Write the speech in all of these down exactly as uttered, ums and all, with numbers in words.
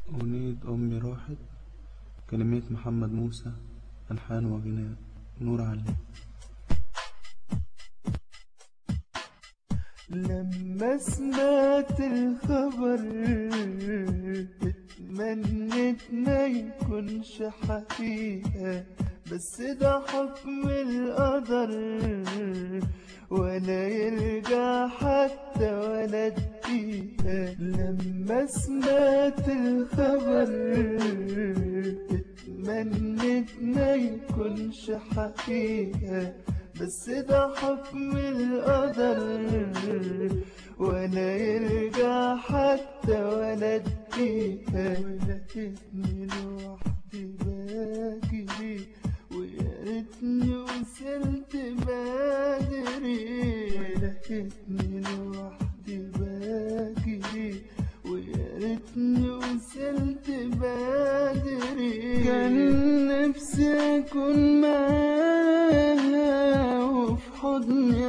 أغنية أمي راحت، كلمات محمد موسى، ألحان وغناء نور علي. لما سمعت الخبر اتمنيت ما يكونش حقيقة، بس ده حكم القدر ولا يرجع حتى ولا دقيقة. لما سمعت الخبر اتمنيت ما يكونش حقيقة، بس ده حكم القدر ولا يرجع حتى ولا دقيقة. ولقيتني لوحدي بجري ويا ريتني وصلت بدري. ولقيتني لوحدي بجري ويا ريتني وصلت بدري. كان نفسي أكون معاها وفي حضني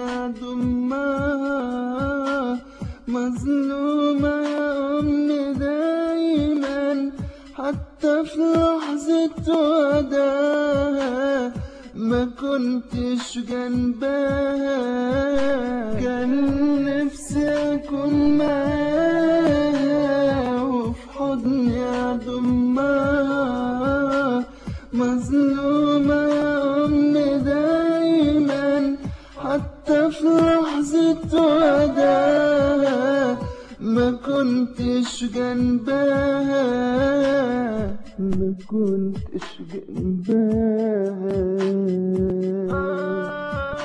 أضمها، مظلومة يا أمي دايما حتى في لحظة وداعها ما كنتش جنبها. كان نفسي أكون معاها وفي حضني أضمها، مظلومة يا أمي دايما حتى في لحظة وداعها ما كنتش جنبها، ما كنتش جنبها.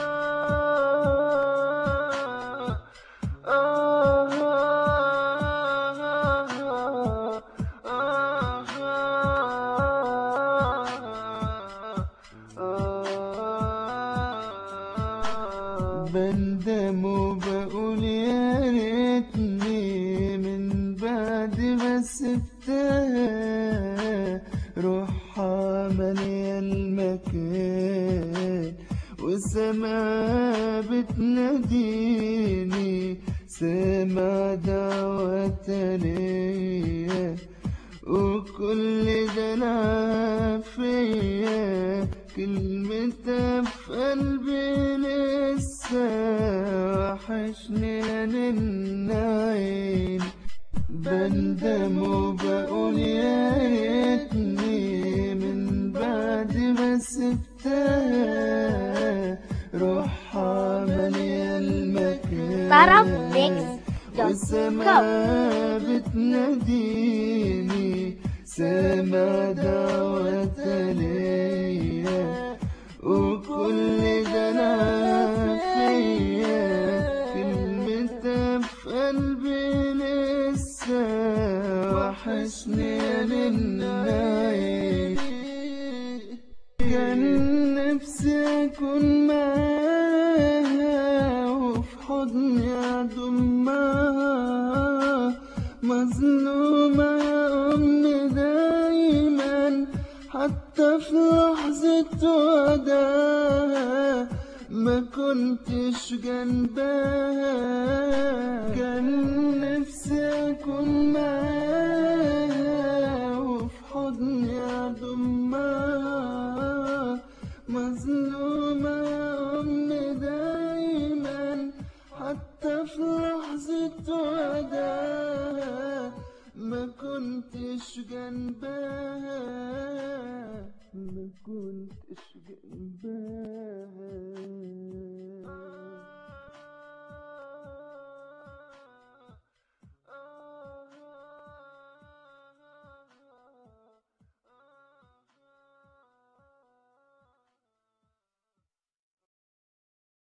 بندم وبقول يا ريتني من بعد ما سبتها روحها مالية المكان وسمعها بتناديني، سامع دعوة ليا وكل دلع فيا كلمتها في قلبي لسه وحشني للنعيم. بندم وبقول يا ريتني من بعد ما سبتها روحها مالية المكان وسمعها بتناديني، سامع دعوة ليا وكل دلع فيا كلمتها في قلبي لسه وحشني للنعيم. كان نفسي أكون معاها وفي حضني أضمها، مظلومة يا أمي دايما حتى في لحظة وداعها ما كنتش جنبها. كان نفسي أكون معاها وفي حضني أضمها، مظلومة يا أمي دايما حتى في لحظة وداعها ما كنتش جنبها، ما كنتش جنبها.